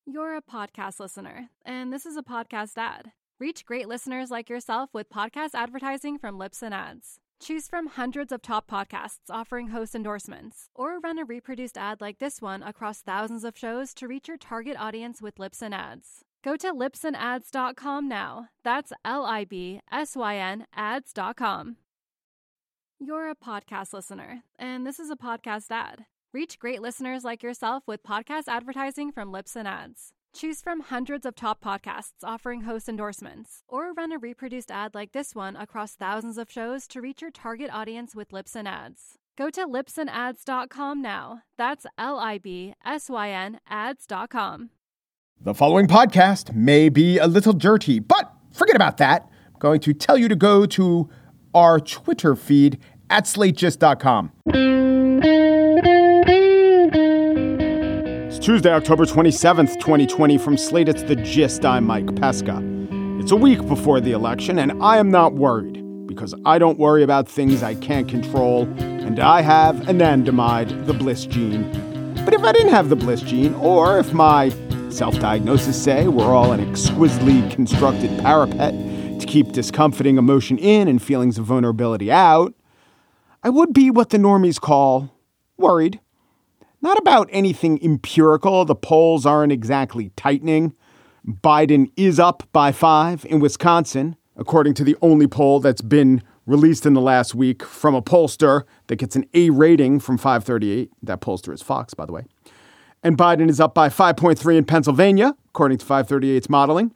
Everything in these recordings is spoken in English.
You're a podcast listener, and this is a podcast ad. Reach great listeners like yourself with podcast advertising from Libsyn Ads. Choose from hundreds of top podcasts offering host endorsements, or run a reproduced ad like this one across thousands of shows to reach your target audience with Libsyn Ads. Go to libsynads.com now. That's LIBSYN ads.com. You're a podcast listener, and this is a podcast ad. Reach great listeners like yourself with podcast advertising from Libsyn Ads. Choose from hundreds of top podcasts offering host endorsements, or run a reproduced ad like this one across thousands of shows to reach your target audience with Libsyn Ads. Go to libsynads.com now. That's LIBSYN ads.com. The following podcast may be a little dirty, but forget about that. I'm going to tell you to go to our Twitter feed at slategist.com. It's Tuesday, October 27th, 2020. From Slate, it's The Gist. I'm Mike Pesca. It's a week before the election, and I am not worried because I don't worry about things I can't control, and I have anandamide the bliss gene. But if I didn't have the bliss gene, or if my self-diagnosis say we're all an exquisitely constructed parapet to keep discomforting emotion in and feelings of vulnerability out, I would be what the normies call worried. Not about anything empirical. The polls aren't exactly tightening. Biden is up by 5 in Wisconsin, according to the only poll that's been released in the last week from a pollster that gets an A rating from 538. That pollster is Fox, by the way. And Biden is up by 5.3 in Pennsylvania, according to 538's modeling.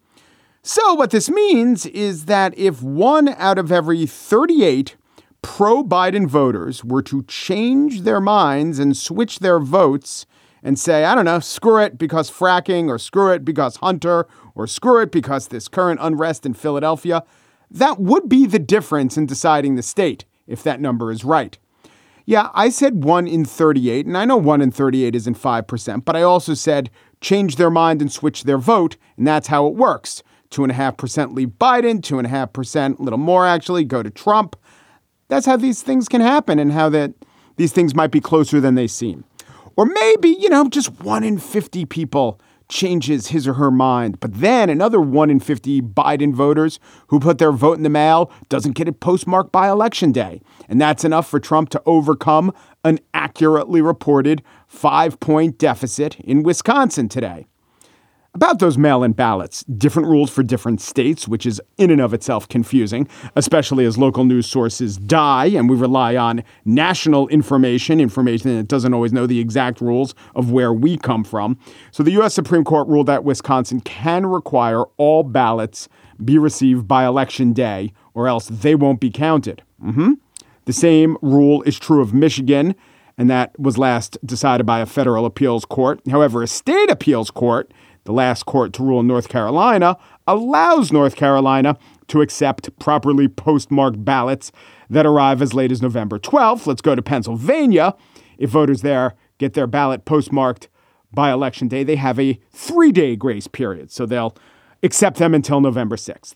So what this means is that if 1 out of every 38 pro-Biden voters were to change their minds and switch their votes and say, I don't know, screw it because fracking, or screw it because Hunter, or screw it because this current unrest in Philadelphia, that would be the difference in deciding the state, if that number is right. Yeah, I said 1 in 38, and I know 1 in 38 isn't 5%, but I also said change their mind and switch their vote, and that's how it works. 2.5% leave Biden, 2.5%, a little more actually, go to Trump. That's how these things can happen and how that these things might be closer than they seem. Or maybe, just 1 in 50 people changes his or her mind. But then another 1 in 50 Biden voters who put their vote in the mail doesn't get it postmarked by Election Day. And that's enough for Trump to overcome an accurately reported 5-point deficit in Wisconsin today. About those mail-in ballots, different rules for different states, which is in and of itself confusing, especially as local news sources die and we rely on national information that doesn't always know the exact rules of where we come from. So the U.S. Supreme Court ruled that Wisconsin can require all ballots be received by Election Day, or else they won't be counted. The same rule is true of Michigan, and that was last decided by a federal appeals court. However, a state appeals court, the last court to rule in North Carolina, allows North Carolina to accept properly postmarked ballots that arrive as late as November 12th. Let's go to Pennsylvania. If voters there get their ballot postmarked by Election Day, they have a 3-day grace period. So they'll accept them until November 6th.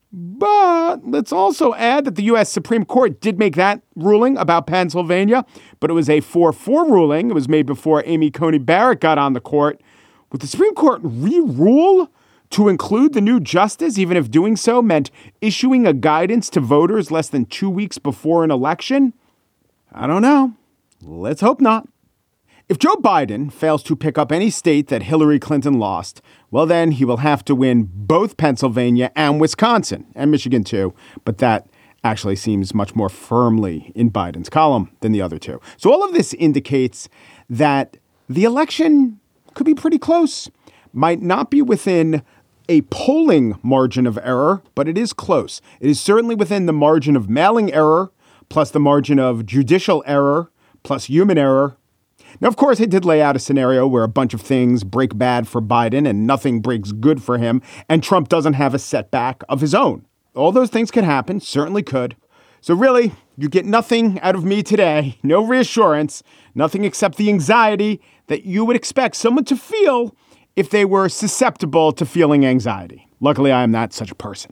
But let's also add that the U.S. Supreme Court did make that ruling about Pennsylvania, but it was a 4-4 ruling. It was made before Amy Coney Barrett got on the court. Would the Supreme Court re-rule to include the new justice, even if doing so meant issuing a guidance to voters less than 2 weeks before an election? I don't know. Let's hope not. If Joe Biden fails to pick up any state that Hillary Clinton lost, well, then he will have to win both Pennsylvania and Wisconsin, and Michigan too. But that actually seems much more firmly in Biden's column than the other two. So all of this indicates that the election could be pretty close. Might not be within a polling margin of error, but it is close. It is certainly within the margin of mailing error, plus the margin of judicial error, plus human error. Now, of course, it did lay out a scenario where a bunch of things break bad for Biden and nothing breaks good for him, and Trump doesn't have a setback of his own. All those things could happen, certainly could. So really, you get nothing out of me today, no reassurance, nothing except the anxiety that you would expect someone to feel if they were susceptible to feeling anxiety. Luckily, I am not such a person.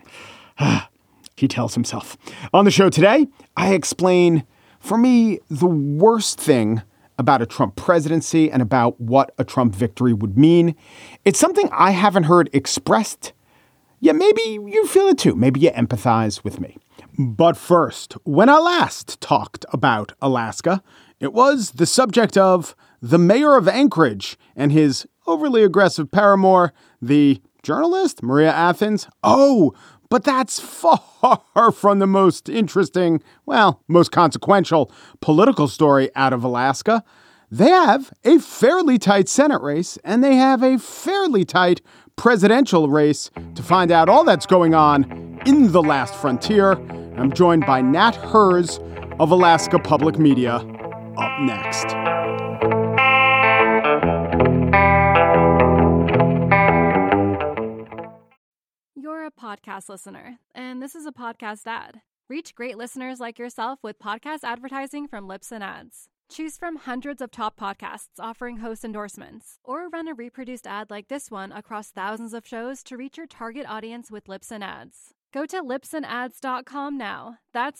He tells himself. On the show today, I explain, for me, the worst thing about a Trump presidency and about what a Trump victory would mean. It's something I haven't heard expressed. Yeah, maybe you feel it too. Maybe you empathize with me. But first, when I last talked about Alaska, it was the subject of the mayor of Anchorage and his overly aggressive paramour, the journalist Maria Athens. Oh, but that's far from the most interesting, well, most consequential political story out of Alaska. They have a fairly tight Senate race, and they have a fairly tight presidential race. To find out all that's going on in the last frontier, I'm joined by Nat Herz of Alaska Public Media. Up next. You're a podcast listener, and this is a podcast ad. Reach great listeners like yourself with podcast advertising from Libsyn Ads. Choose from hundreds of top podcasts offering host endorsements, or run a reproduced ad like this one across thousands of shows to reach your target audience with Libsyn Ads. Go to libsynads.com now. That's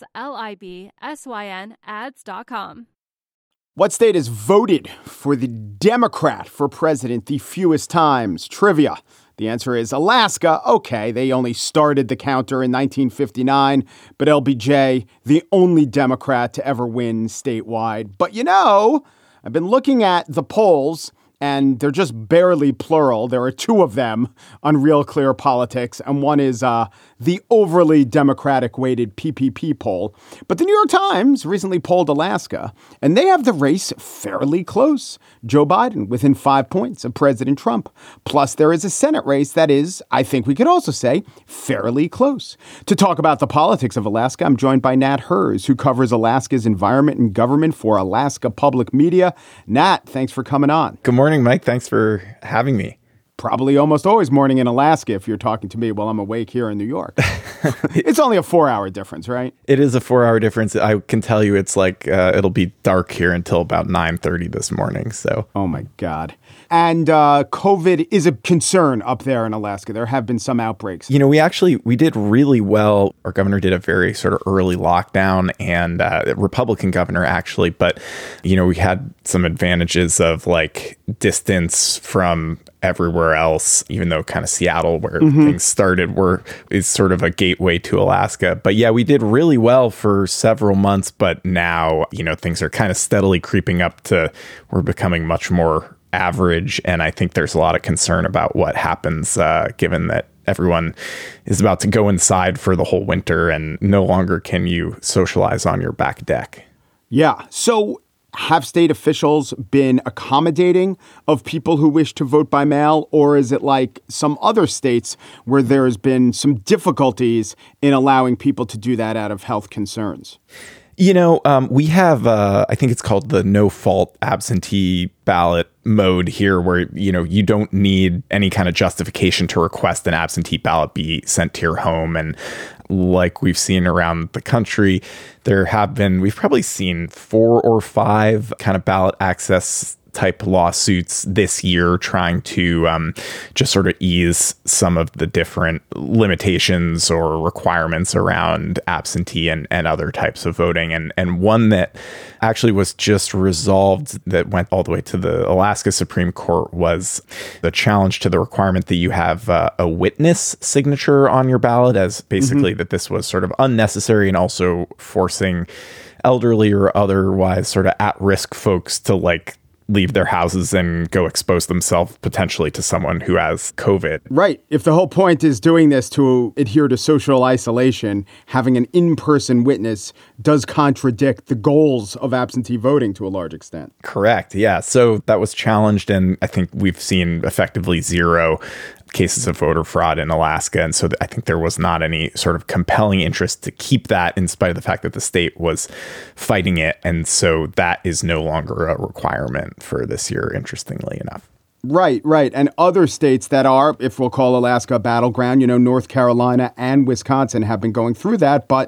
LIBSYN ads.com. What state has voted for the Democrat for president the fewest times? Trivia. The answer is Alaska. Okay, they only started the counter in 1959, but LBJ, the only Democrat to ever win statewide. But you know, I've been looking at the polls, and they're just barely plural. There are two of them on Real Clear Politics, and one is the overly Democratic-weighted PPP poll. But the New York Times recently polled Alaska, and they have the race fairly close. Joe Biden within 5 points of President Trump. Plus, there is a Senate race that is, I think we could also say, fairly close. To talk about the politics of Alaska, I'm joined by Nat Herz, who covers Alaska's environment and government for Alaska Public Media. Nat, thanks for coming on. Good morning, Mike. Thanks for having me. Probably almost always morning in Alaska if you're talking to me while I'm awake here in New York. It's only a 4-hour difference, right? It is a 4-hour difference. I can tell you it's like it'll be dark here until about 9:30 this morning. So, oh, my God. And COVID is a concern up there in Alaska. There have been some outbreaks. You know, we did really well. Our governor did a very sort of early lockdown, and Republican governor, actually. But, you know, we had some advantages of like distance from everywhere else, even though kind of Seattle, where things started, is sort of a gateway to Alaska. But yeah, we did really well for several months. But now, you know, things are kind of steadily creeping up to we're becoming much more average. And I think there's a lot of concern about what happens, given that everyone is about to go inside for the whole winter and no longer can you socialize on your back deck. Yeah. So have state officials been accommodating of people who wish to vote by mail, or is it like some other states where there has been some difficulties in allowing people to do that out of health concerns? You know, we have, I think it's called the no-fault absentee ballot mode here, where, you know, you don't need any kind of justification to request an absentee ballot be sent to your home. And like we've seen around the country, we've probably seen 4 or 5 kind of ballot access type lawsuits this year trying to just sort of ease some of the different limitations or requirements around absentee and other types of voting. And one that actually was just resolved that went all the way to the Alaska Supreme Court was the challenge to the requirement that you have a witness signature on your ballot, as basically that this was sort of unnecessary and also forcing elderly or otherwise sort of at-risk folks to like leave their houses and go expose themselves potentially to someone who has COVID. Right. If the whole point is doing this to adhere to social isolation, having an in-person witness does contradict the goals of absentee voting to a large extent. Correct. Yeah. So that was challenged, and I think we've seen effectively 0 cases of voter fraud in Alaska. And so I think there was not any sort of compelling interest to keep that, in spite of the fact that the state was fighting it. And so that is no longer a requirement for this year, interestingly enough. Right, right. And other states that are, if we'll call Alaska a battleground, you know, North Carolina and Wisconsin have been going through that, but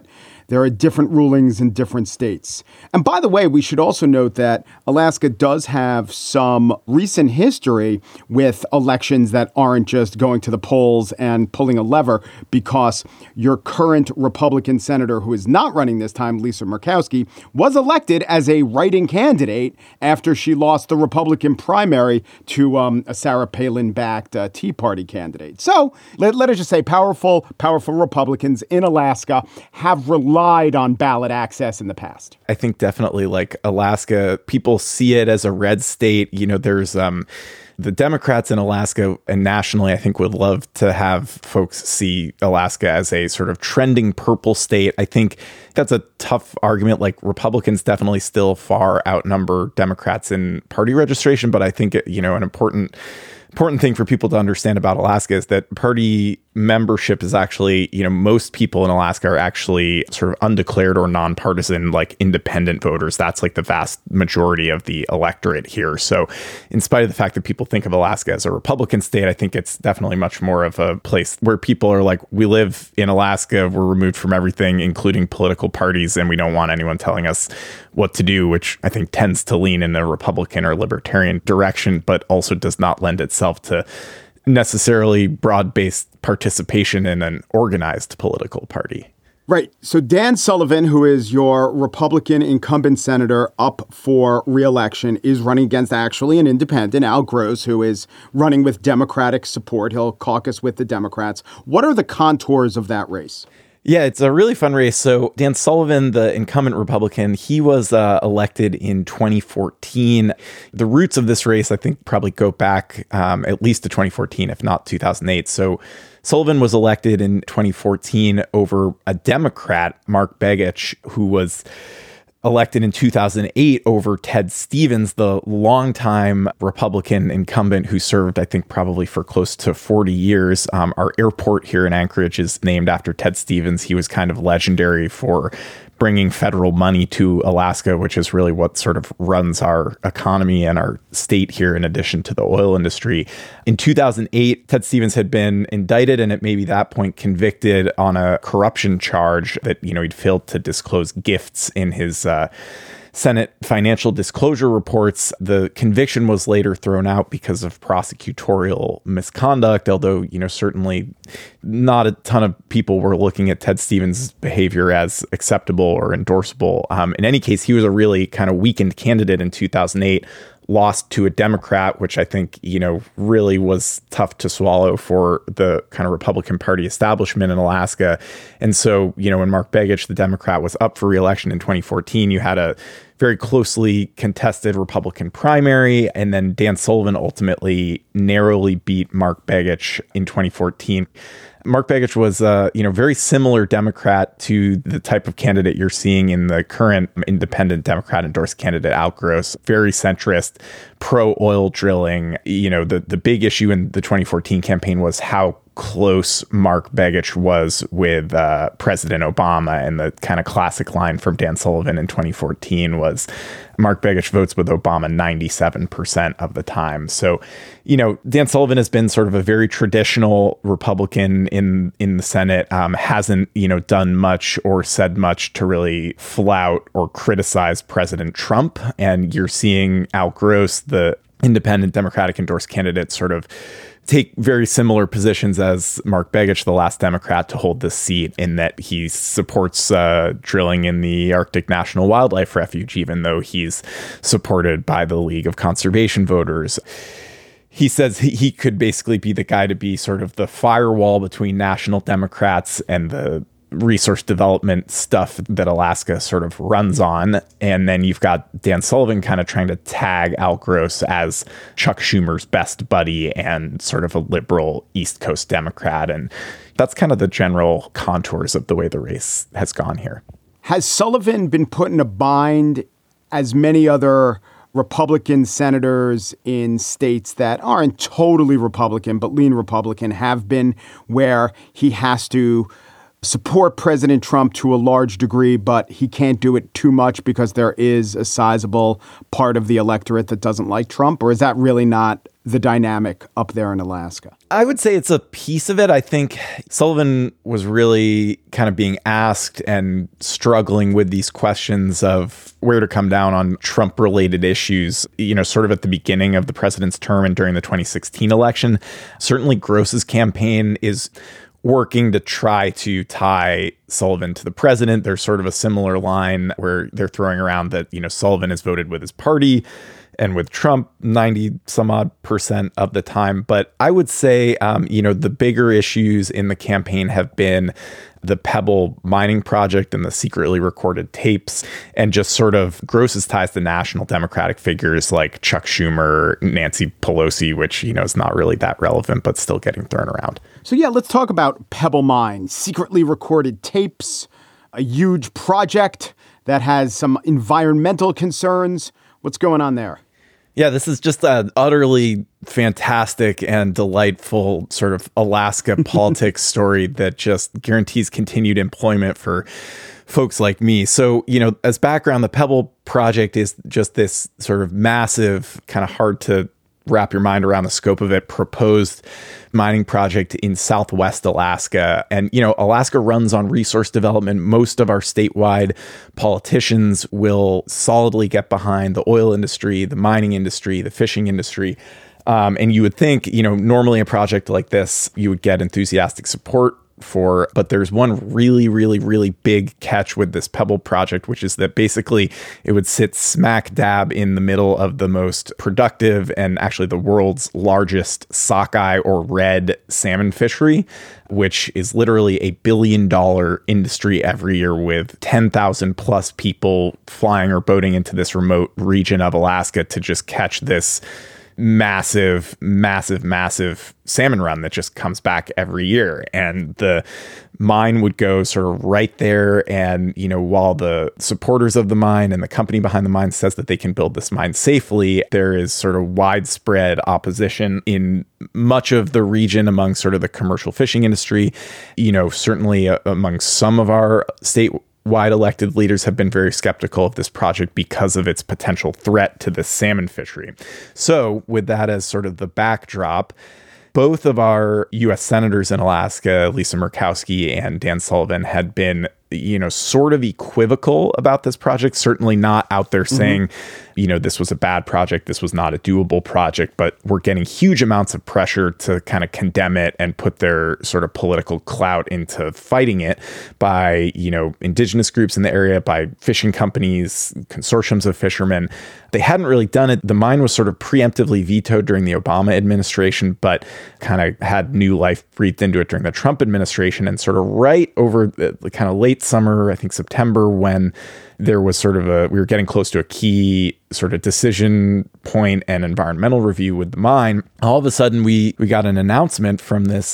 there are different rulings in different states. And by the way, we should also note that Alaska does have some recent history with elections that aren't just going to the polls and pulling a lever, because your current Republican senator, who is not running this time, Lisa Murkowski, was elected as a write-in candidate after she lost the Republican primary to a Sarah Palin-backed Tea Party candidate. So let us just say powerful Republicans in Alaska have relied on ballot access in the past. I think definitely, like, Alaska, people see it as a red state. You know, there's the Democrats in Alaska and nationally, I think, would love to have folks see Alaska as a sort of trending purple state. I think that's a tough argument. Like, Republicans definitely still far outnumber Democrats in party registration. But I think, you know, an important thing for people to understand about Alaska is that party membership is actually, you know, most people in Alaska are actually sort of undeclared or nonpartisan, like independent voters. That's like the vast majority of the electorate here. So in spite of the fact that people think of Alaska as a Republican state, I think it's definitely much more of a place where people are like, we live in Alaska, we're removed from everything, including political parties, and we don't want anyone telling us what to do, which I think tends to lean in a Republican or libertarian direction, but also does not lend itself to necessarily broad-based participation in an organized political party. Right. So Dan Sullivan, who is your Republican incumbent senator up for re-election, is running against actually an independent, Al Gross, who is running with Democratic support. He'll caucus with the Democrats. What are the contours of that race? Yeah, it's a really fun race. So Dan Sullivan, the incumbent Republican, he was elected in 2014. The roots of this race, I think, probably go back at least to 2014, if not 2008. So Sullivan was elected in 2014 over a Democrat, Mark Begich, who was elected in 2008 over Ted Stevens, the longtime Republican incumbent who served, I think, probably for close to 40 years. Our airport here in Anchorage is named after Ted Stevens. He was kind of legendary for bringing federal money to Alaska, which is really what sort of runs our economy and our state here, in addition to the oil industry. In 2008, Ted Stevens had been indicted and at maybe that point convicted on a corruption charge that, you know, he'd failed to disclose gifts in his Senate financial disclosure reports. The conviction was later thrown out because of prosecutorial misconduct, although, you know, certainly not a ton of people were looking at Ted Stevens' behavior as acceptable or endorsable. In any case, he was a really kind of weakened candidate in 2008, lost to a Democrat, which I think, you know, really was tough to swallow for the kind of Republican Party establishment in Alaska. And so, you know, when Mark Begich, the Democrat, was up for re-election in 2014, you had a very closely contested Republican primary. And then Dan Sullivan ultimately narrowly beat Mark Begich in 2014. Mark Begich was a, you know, very similar Democrat to the type of candidate you're seeing in the current independent Democrat endorsed candidate, Al Gross, very centrist, pro-oil drilling. You know, the big issue in the 2014 campaign was how close Mark Begich was with President Obama. And the kind of classic line from Dan Sullivan in 2014 was, Mark Begich votes with Obama 97% of the time. So, you know, Dan Sullivan has been sort of a very traditional Republican in the Senate, hasn't, you know, done much or said much to really flout or criticize President Trump. And you're seeing Al Gross, the independent Democratic endorsed candidate, sort of take very similar positions as Mark Begich, the last Democrat to hold this seat, in that he supports drilling in the Arctic National Wildlife Refuge, even though he's supported by the League of Conservation Voters. He says he could basically be the guy to be sort of the firewall between national Democrats and the resource development stuff that Alaska sort of runs on. And then you've got Dan Sullivan kind of trying to tag Al Gross as Chuck Schumer's best buddy and sort of a liberal East Coast Democrat. And that's kind of the general contours of the way the race has gone here. Has Sullivan been put in a bind, as many other Republican senators in states that aren't totally Republican but lean Republican have been, where he has to support President Trump to a large degree, but he can't do it too much because there is a sizable part of the electorate that doesn't like Trump? Or is that really not the dynamic up there in Alaska? I would say it's a piece of it. I think Sullivan was really kind of being asked and struggling with these questions of where to come down on Trump-related issues, sort of at the beginning of the president's term and during the 2016 election. Certainly Gross's campaign is working to try to tie Sullivan to the president. There's sort of a similar line where they're throwing around that, Sullivan has voted with his party and with Trump 90 some odd % of the time. But I would say, the bigger issues in the campaign have been the Pebble mining project and the secretly recorded tapes, and just sort of Gross's ties to national Democratic figures like Chuck Schumer, Nancy Pelosi, which, is not really that relevant, but still getting thrown around. So, let's talk about Pebble Mine, secretly recorded tapes, a huge project that has some environmental concerns. What's going on there? Yeah, this is just an utterly fantastic and delightful sort of Alaska politics story that just guarantees continued employment for folks like me. So, as background, the Pebble project is just this sort of massive, kind of hard to wrap your mind around the scope of it, proposed mining project in Southwest Alaska. And, Alaska runs on resource development. Most of our statewide politicians will solidly get behind the oil industry, the mining industry, the fishing industry. And you would think, normally a project like this, you would get enthusiastic support for, but there's one really, really, really big catch with this Pebble project, which is that basically it would sit smack dab in the middle of the most productive and actually the world's largest sockeye or red salmon fishery, which is literally $1 billion industry every year with 10,000 plus people flying or boating into this remote region of Alaska to just catch this massive salmon run that just comes back every year. And the mine would go sort of right there. And, while the supporters of the mine and the company behind the mine says that they can build this mine safely, there is sort of widespread opposition in much of the region among sort of the commercial fishing industry. Certainly among some of our statewide elected leaders have been very skeptical of this project because of its potential threat to the salmon fishery. So with that as sort of the backdrop, both of our U.S. senators in Alaska, Lisa Murkowski and Dan Sullivan, had been, sort of equivocal about this project, certainly not out there saying, this was a bad project, this was not a doable project, but we're getting huge amounts of pressure to kind of condemn it and put their sort of political clout into fighting it by, indigenous groups in the area, by fishing companies, consortiums of fishermen. They hadn't really done it. The mine was sort of preemptively vetoed during the Obama administration, but kind of had new life breathed into it during the Trump administration. And sort of right over the kind of late summer, I think September, when there was sort of we were getting close to a key sort of decision point and environmental review with the mine, all of a sudden we got an announcement from this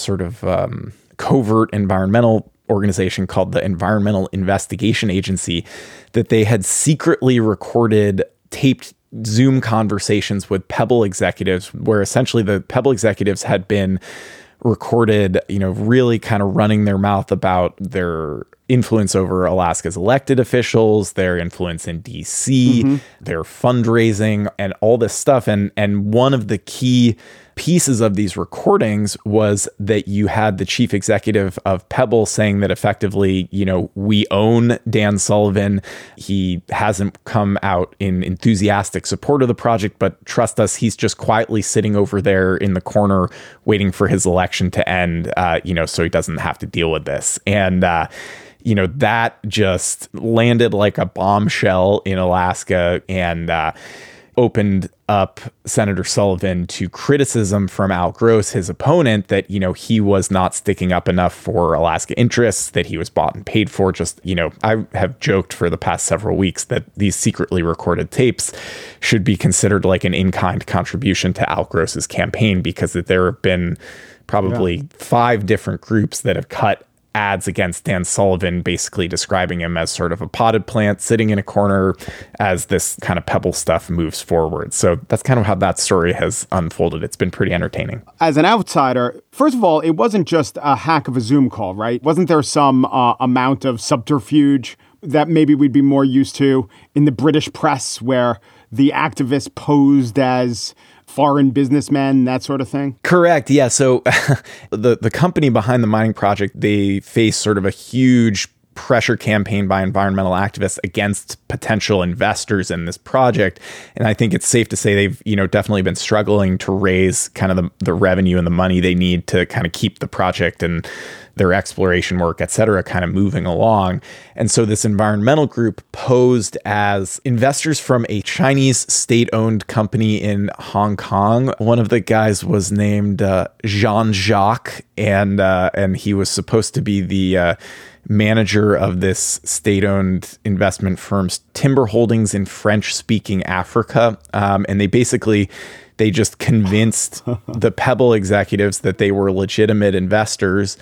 covert environmental organization called the Environmental Investigation Agency that they had secretly recorded taped Zoom conversations with Pebble executives, where essentially the Pebble executives had been recorded, really kind of running their mouth about their influence over Alaska's elected officials, their influence in DC, their fundraising, and all this stuff. And one of the key pieces of these recordings was that you had the chief executive of Pebble saying that effectively, we own Dan Sullivan. He hasn't come out in enthusiastic support of the project, but trust us, he's just quietly sitting over there in the corner waiting for his election to end, so he doesn't have to deal with this. And, that just landed like a bombshell in Alaska and opened up Senator Sullivan to criticism from Al Gross, his opponent, that, he was not sticking up enough for Alaska interests, that he was bought and paid for. Just, I have joked for the past several weeks that these secretly recorded tapes should be considered like an in-kind contribution to Al Gross's campaign, because that there have been probably 5 different groups that have cut ads against Dan Sullivan, basically describing him as sort of a potted plant sitting in a corner as this kind of Pebble stuff moves forward. So that's kind of how that story has unfolded. It's been pretty entertaining. As an outsider, first of all, it wasn't just a hack of a Zoom call, right? Wasn't there some amount of subterfuge that maybe we'd be more used to in the British press, where the activists posed as foreign businessmen, that sort of thing? Correct. Yeah. So the company behind the mining project, they face sort of a huge pressure campaign by environmental activists against potential investors in this project. And I think it's safe to say they've, definitely been struggling to raise kind of the revenue and the money they need to kind of keep the project and their exploration work, et cetera, kind of moving along. And so this environmental group posed as investors from a Chinese state-owned company in Hong Kong. One of the guys was named Jean-Jacques, and he was supposed to be the manager of this state-owned investment firm's timber holdings in French-speaking Africa. And they just convinced the Pebble executives that they were legitimate investors,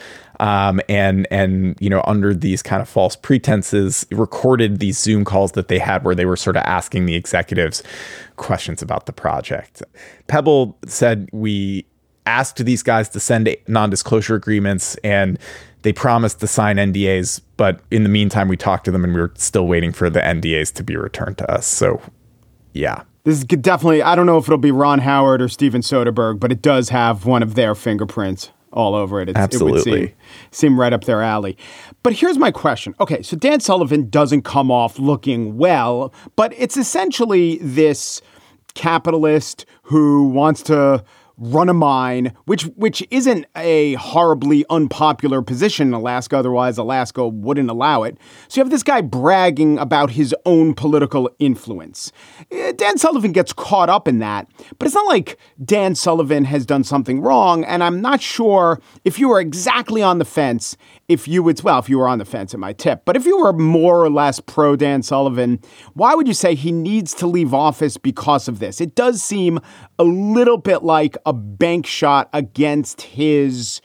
and under these kind of false pretenses, recorded these Zoom calls that they had where they were sort of asking the executives questions about the project. Pebble said, we asked these guys to send non-disclosure agreements, and they promised to sign NDAs, but in the meantime, we talked to them and we were still waiting for the NDAs to be returned to us. So, yeah. This is definitely, I don't know if it'll be Ron Howard or Steven Soderbergh, but it does have one of their fingerprints all over it. Absolutely. It would seem right up their alley. But here's my question. Okay, so Dan Sullivan doesn't come off looking well, but it's essentially this capitalist who wants to run a mine, which isn't a horribly unpopular position in Alaska. Otherwise, Alaska wouldn't allow it. So you have this guy bragging about his own political influence. Dan Sullivan gets caught up in that, but it's not like Dan Sullivan has done something wrong. And I'm not sure if you were exactly on the fence, if you were on the fence, it might tip. But if you were more or less pro Dan Sullivan, why would you say he needs to leave office because of this? It does seem a little bit like a bank shot against his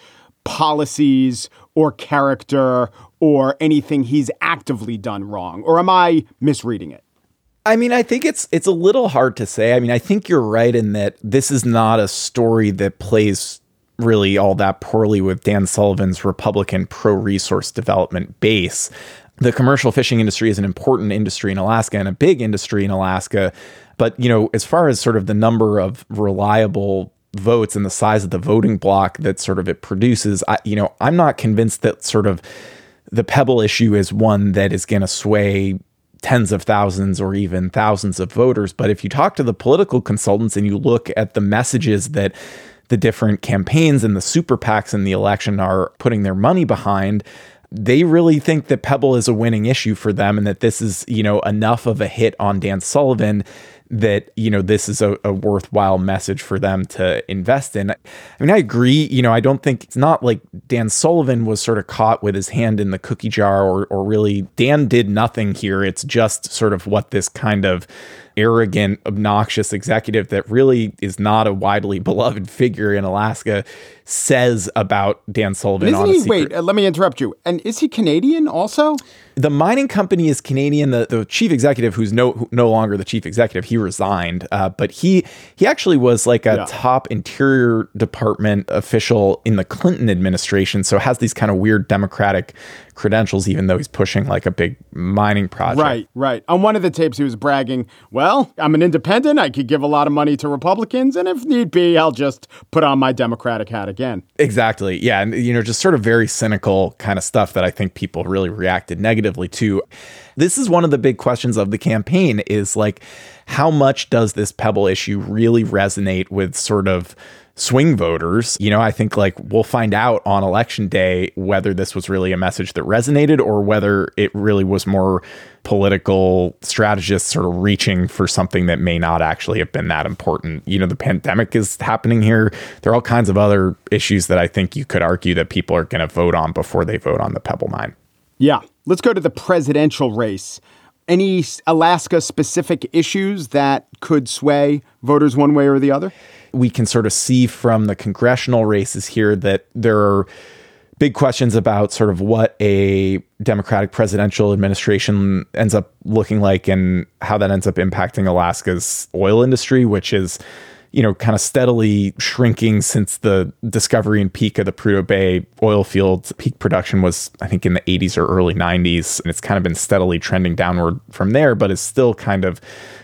policies or character or anything he's actively done wrong. Or am I misreading it? I mean, I think it's a little hard to say. I mean, I think you're right in that this is not a story that plays really all that poorly with Dan Sullivan's Republican pro-resource development base. The commercial fishing industry is an important industry in Alaska and a big industry in Alaska. But, as far as sort of the number of reliable votes and the size of the voting block that sort of it produces, I'm not convinced that sort of the Pebble issue is one that is going to sway tens of thousands or even thousands of voters. But if you talk to the political consultants and you look at the messages that the different campaigns and the super PACs in the election are putting their money behind, they really think that Pebble is a winning issue for them and that this is, enough of a hit on Dan Sullivan that, this is a worthwhile message for them to invest in. I mean, I agree. I don't think it's not like Dan Sullivan was sort of caught with his hand in the cookie jar or really Dan did nothing here. It's just sort of what this kind of arrogant, obnoxious executive that really is not a widely beloved figure in Alaska says about Dan Sullivan. Wait, let me interrupt you. And is he Canadian also? The mining company is Canadian. The chief executive, who's no longer the chief executive, he resigned. But he actually was like a top Interior Department official in the Clinton administration. So has these kind of weird Democratic credentials, even though he's pushing like a big mining project. Right. On one of the tapes, he was bragging, well, I'm an independent. I could give a lot of money to Republicans. And if need be, I'll just put on my Democratic hat again. Exactly. Yeah. And, just sort of very cynical kind of stuff that I think people really reacted negatively to. This is one of the big questions of the campaign is like, how much does this Pebble issue really resonate with sort of swing voters? I think like we'll find out on election day whether this was really a message that resonated or whether it really was more political strategists sort of reaching for something that may not actually have been that important. The pandemic is happening here. There are all kinds of other issues that I think you could argue that people are going to vote on before they vote on the Pebble mine. Yeah. Let's go to the presidential race. Any Alaska-specific issues that could sway voters one way or the other? We can sort of see from the congressional races here that there are big questions about sort of what a Democratic presidential administration ends up looking like and how that ends up impacting Alaska's oil industry, which is, kind of steadily shrinking since the discovery and peak of the Prudhoe Bay oil field. Peak production was, I think, in the 80s or early 90s, and it's kind of been steadily trending downward from there, but is still kind of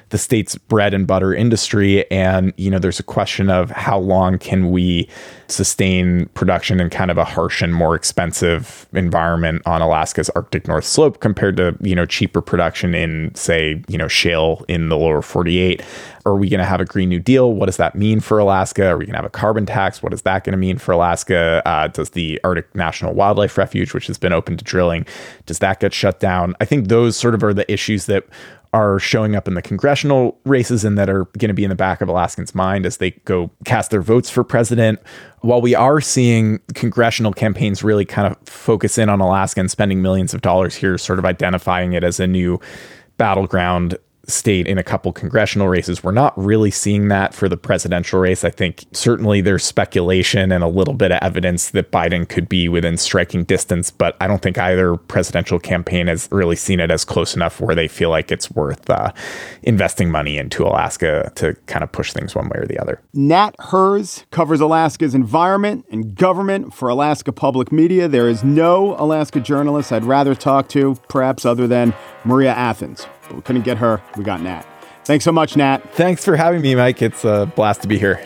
the state's bread and butter industry. And, there's a question of how long can we sustain production in kind of a harsh and more expensive environment on Alaska's Arctic North Slope compared to, cheaper production in, say, shale in the lower 48. Are we going to have a Green New Deal? What does that mean for Alaska? Are we going to have a carbon tax? What is that going to mean for Alaska? Does the Arctic National Wildlife Refuge, which has been open to drilling, does that get shut down? I think those sort of are the issues that are showing up in the congressional races and that are going to be in the back of Alaskans' mind as they go cast their votes for president. While we are seeing congressional campaigns really kind of focus in on Alaska and spending millions of dollars here, sort of identifying it as a new battleground state in a couple congressional races, we're not really seeing that for the presidential race. I think certainly there's speculation and a little bit of evidence that Biden could be within striking distance, but I don't think either presidential campaign has really seen it as close enough where they feel like it's worth investing money into Alaska to kind of push things one way or the other. Nat Herz covers Alaska's environment and government for Alaska Public Media. There is no Alaska journalist I'd rather talk to, perhaps other than Maria Athens. But we couldn't get her. We got Nat. Thanks so much, Nat. Thanks for having me, Mike. It's a blast to be here.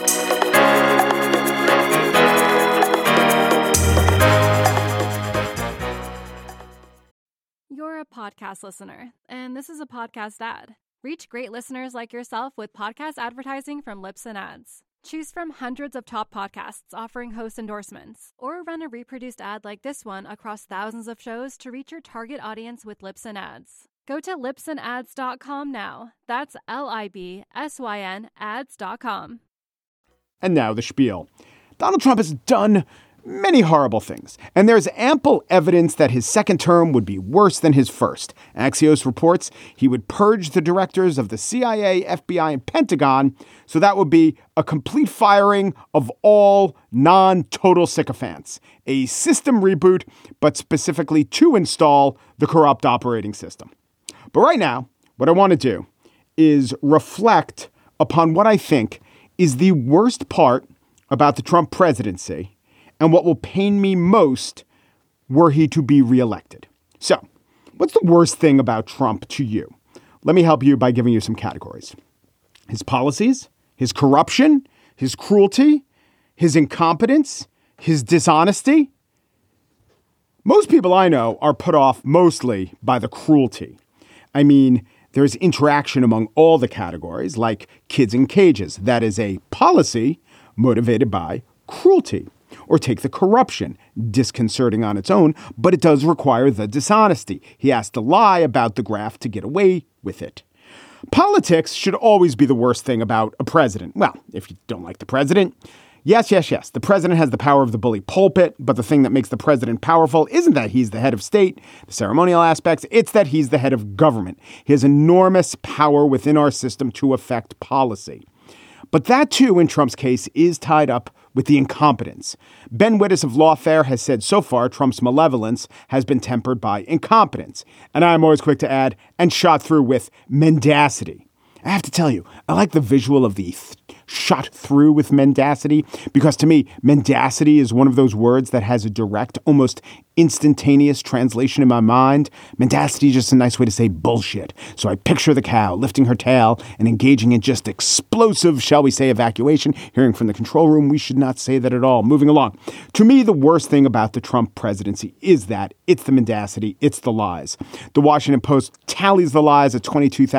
You're a podcast listener, and this is a podcast ad. Reach great listeners like yourself with podcast advertising from Libsyn Ads. Choose from hundreds of top podcasts offering host endorsements, or run a reproduced ad like this one across thousands of shows to reach your target audience with Libsyn Ads. Go to libsynads.com now. That's LIBSYN ads.com. And now the spiel. Donald Trump has done many horrible things, and there's ample evidence that his second term would be worse than his first. Axios reports he would purge the directors of the CIA, FBI, and Pentagon, so that would be a complete firing of all non-total sycophants. A system reboot, but specifically to install the corrupt operating system. But right now, what I want to do is reflect upon what I think is the worst part about the Trump presidency and what will pain me most were he to be reelected. So, what's the worst thing about Trump to you? Let me help you by giving you some categories. His policies, his corruption, his cruelty, his incompetence, his dishonesty. Most people I know are put off mostly by the cruelty. I mean, there's interaction among all the categories, like kids in cages. That is a policy motivated by cruelty. Or take the corruption, disconcerting on its own, but it does require the dishonesty. He has to lie about the graft to get away with it. Politics should always be the worst thing about a president. Well, if you don't like the president, yes. The president has the power of the bully pulpit, but the thing that makes the president powerful isn't that he's the head of state, the ceremonial aspects, it's that he's the head of government. He has enormous power within our system to affect policy. But that, too, in Trump's case, is tied up with the incompetence. Ben Wittes of Lawfare has said so far Trump's malevolence has been tempered by incompetence. And I'm always quick to add, and shot through with mendacity. I have to tell you, I like the visual of the shot through with mendacity, because to me, mendacity is one of those words that has a direct, almost instantaneous translation in my mind. Mendacity is just a nice way to say bullshit. So I picture the cow lifting her tail and engaging in just explosive, shall we say, evacuation. Hearing from the control room, we should not say that at all. Moving along. To me, the worst thing about the Trump presidency is that it's the mendacity, it's the lies. The Washington Post tallies the lies at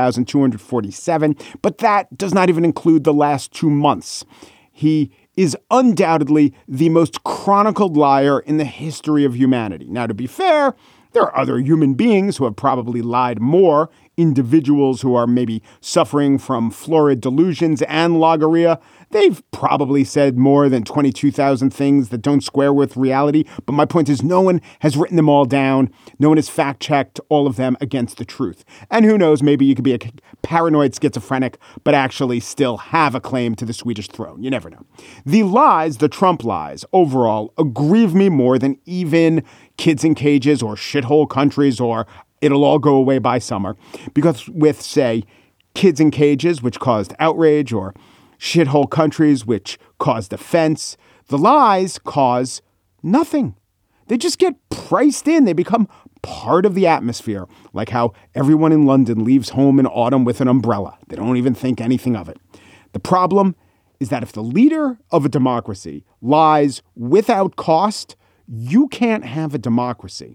22,247, but that does not even include the last 2 months. He is undoubtedly the most chronicled liar in the history of humanity. Now, to be fair, there are other human beings who have probably lied more, individuals who are maybe suffering from florid delusions and logorrhea. They've probably said more than 22,000 things that don't square with reality. But my point is, no one has written them all down. No one has fact-checked all of them against the truth. And who knows, maybe you could be a paranoid schizophrenic, but actually still have a claim to the Swedish throne. You never know. The lies, the Trump lies, overall, aggrieve me more than even kids in cages or shithole countries or it'll all go away by summer. Because with, say, kids in cages, which caused outrage, or shithole countries, which caused offense, the lies cause nothing. They just get priced in. They become part of the atmosphere, like how everyone in London leaves home in autumn with an umbrella. They don't even think anything of it. The problem is that if the leader of a democracy lies without cost, you can't have a democracy.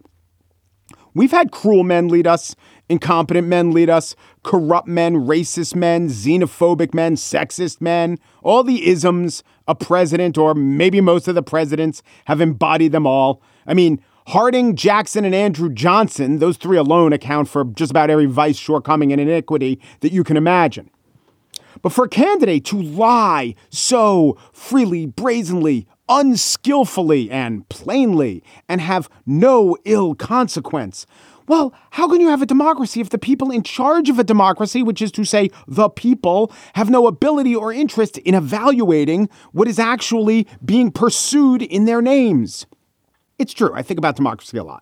We've had cruel men lead us, incompetent men lead us, corrupt men, racist men, xenophobic men, sexist men, all the isms a president or maybe most of the presidents have embodied them all. I mean, Harding, Jackson, and Andrew Johnson, those three alone account for just about every vice, shortcoming, and iniquity that you can imagine. But for a candidate to lie so freely, brazenly, unskillfully, and plainly, and have no ill consequence, well, how can you have a democracy if the people in charge of a democracy, which is to say the people, have no ability or interest in evaluating what is actually being pursued in their names? It's true. I think about democracy a lot.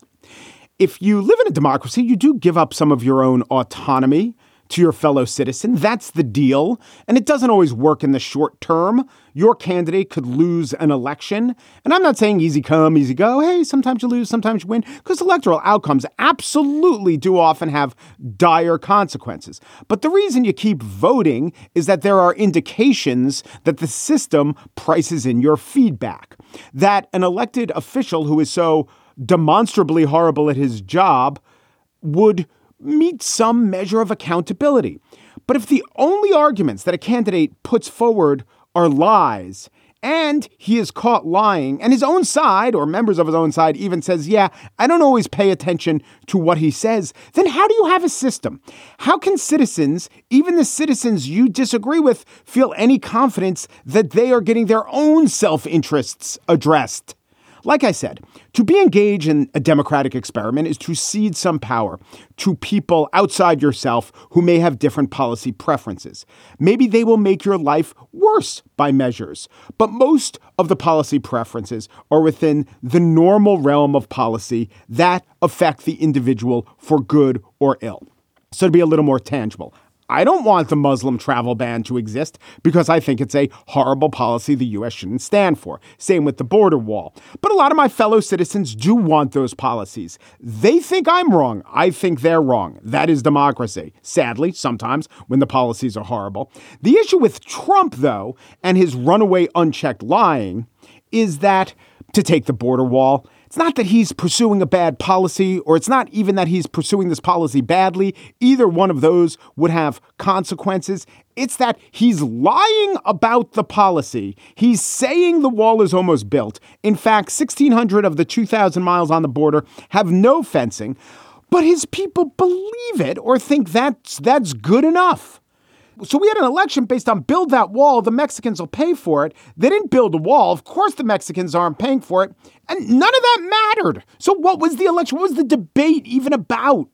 If you live in a democracy, you do give up some of your own autonomy to your fellow citizen. That's the deal. And it doesn't always work in the short term. Your candidate could lose an election. And I'm not saying easy come, easy go. Hey, sometimes you lose, sometimes you win, because electoral outcomes absolutely do often have dire consequences. But the reason you keep voting is that there are indications that the system prices in your feedback, that an elected official who is so demonstrably horrible at his job would meet some measure of accountability. But if the only arguments that a candidate puts forward are lies, and he is caught lying, and his own side or members of his own side even says, yeah, I don't always pay attention to what he says, then how do you have a system? How can citizens, even the citizens you disagree with, feel any confidence that they are getting their own self-interests addressed? Like I said, to be engaged in a democratic experiment is to cede some power to people outside yourself who may have different policy preferences. Maybe they will make your life worse by measures, but most of the policy preferences are within the normal realm of policy that affect the individual for good or ill. So to be a little more tangible, I don't want the Muslim travel ban to exist because I think it's a horrible policy the U.S. shouldn't stand for. Same with the border wall. But a lot of my fellow citizens do want those policies. They think I'm wrong. I think they're wrong. That is democracy. Sadly, sometimes when the policies are horrible. The issue with Trump, though, and his runaway unchecked lying is that, to take the border wall, it's not that he's pursuing a bad policy, or it's not even that he's pursuing this policy badly. Either one of those would have consequences. It's that he's lying about the policy. He's saying the wall is almost built. In fact, 1,600 of the 2,000 miles on the border have no fencing, but his people believe it or think that's good enough. So we had an election based on build that wall. The Mexicans will pay for it. They didn't build a wall. Of course, the Mexicans aren't paying for it. And none of that mattered. So what was the election? What was the debate even about?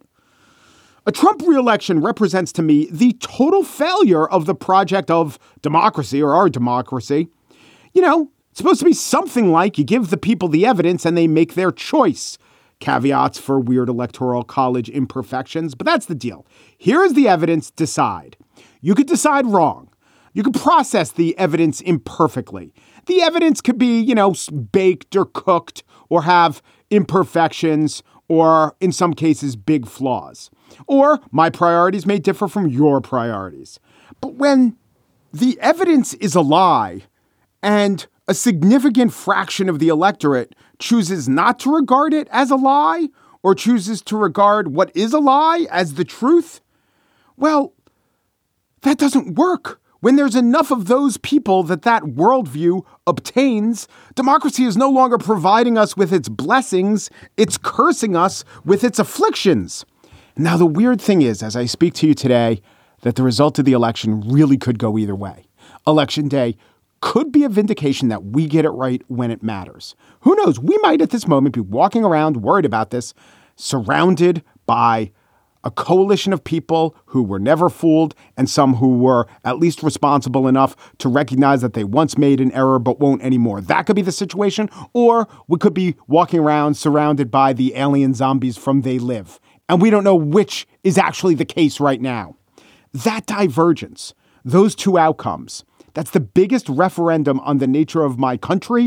A Trump re-election represents to me the total failure of the project of democracy or our democracy. You know, it's supposed to be something like you give the people the evidence and they make their choice. Caveats for weird electoral college imperfections, but that's the deal. Here is the evidence, decide. You could decide wrong. You could process the evidence imperfectly. The evidence could be, baked or cooked or have imperfections or, in some cases, big flaws. Or my priorities may differ from your priorities. But when the evidence is a lie and a significant fraction of the electorate chooses not to regard it as a lie or chooses to regard what is a lie as the truth, well, that doesn't work. When there's enough of those people that worldview obtains, democracy is no longer providing us with its blessings, it's cursing us with its afflictions. Now, the weird thing is, as I speak to you today, that the result of the election really could go either way. Election day could be a vindication that we get it right when it matters. Who knows? We might at this moment be walking around worried about this, surrounded by a coalition of people who were never fooled and some who were at least responsible enough to recognize that they once made an error but won't anymore. That could be the situation. Or we could be walking around surrounded by the alien zombies from They Live. And we don't know which is actually the case right now. That divergence, those two outcomes, that's the biggest referendum on the nature of my country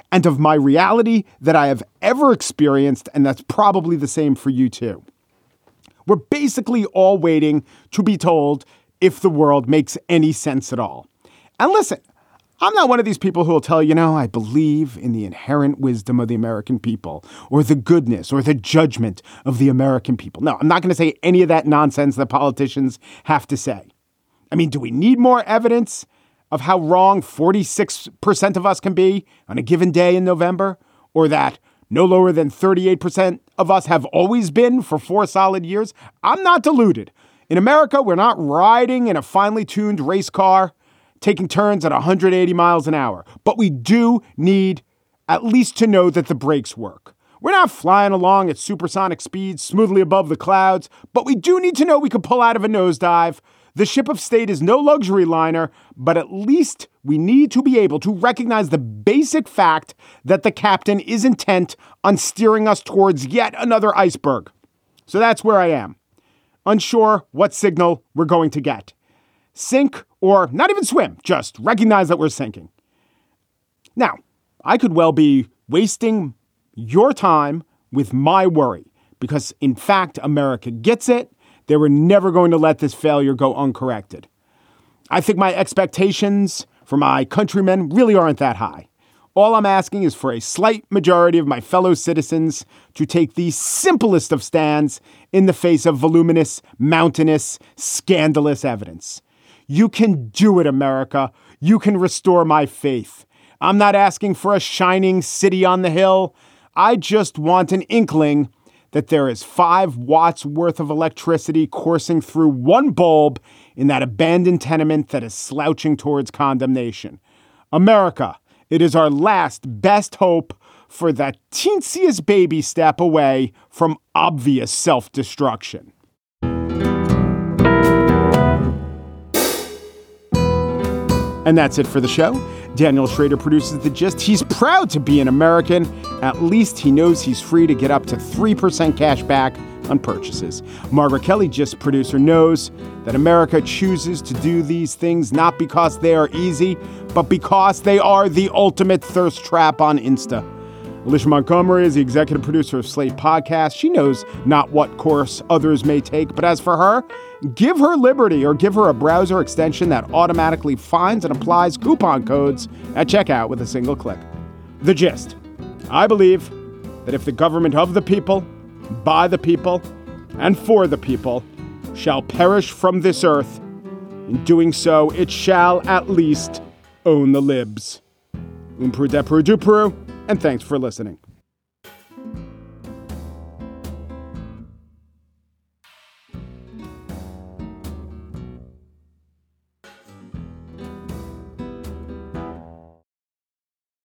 and of my reality that I have ever experienced, and that's probably the same for you too. We're basically all waiting to be told if the world makes any sense at all. And listen, I'm not one of these people who will tell you, I believe in the inherent wisdom of the American people, or the goodness or the judgment of the American people. No, I'm not going to say any of that nonsense that politicians have to say. I mean, do we need more evidence of how wrong 46% of us can be on a given day in November? Or that no lower than 38% of us have always been for 4 solid years? I'm not deluded. In America, we're not riding in a finely tuned race car, taking turns at 180 miles an hour. But we do need at least to know that the brakes work. We're not flying along at supersonic speeds smoothly above the clouds, but we do need to know we can pull out of a nosedive. The ship of state is no luxury liner, but at least we need to be able to recognize the basic fact that the captain is intent on steering us towards yet another iceberg. So that's where I am. Unsure what signal we're going to get. Sink or not even swim, just recognize that we're sinking. Now, I could well be wasting your time with my worry because, in fact, America gets it. They were never going to let this failure go uncorrected. I think my expectations for my countrymen really aren't that high. All I'm asking is for a slight majority of my fellow citizens to take the simplest of stands in the face of voluminous, mountainous, scandalous evidence. You can do it, America. You can restore my faith. I'm not asking for a shining city on the hill. I just want an inkling that there is 5 watts worth of electricity coursing through one bulb in that abandoned tenement that is slouching towards condemnation. America, it is our last best hope for that teensiest baby step away from obvious self-destruction. And that's it for the show. Daniel Schrader produces The Gist. He's proud to be an American. At least he knows he's free to get up to 3% cash back on purchases. Margaret Kelly, Gist producer, knows that America chooses to do these things not because they are easy, but because they are the ultimate thirst trap on Insta. Alicia Montgomery is the executive producer of Slate Podcast. She knows not what course others may take, but as for her, give her liberty or give her a browser extension that automatically finds and applies coupon codes at checkout with a single click. The Gist. I believe that if the government of the people, by the people, and for the people shall perish from this earth, in doing so, it shall at least own the libs. Umpru depru dupru, and thanks for listening.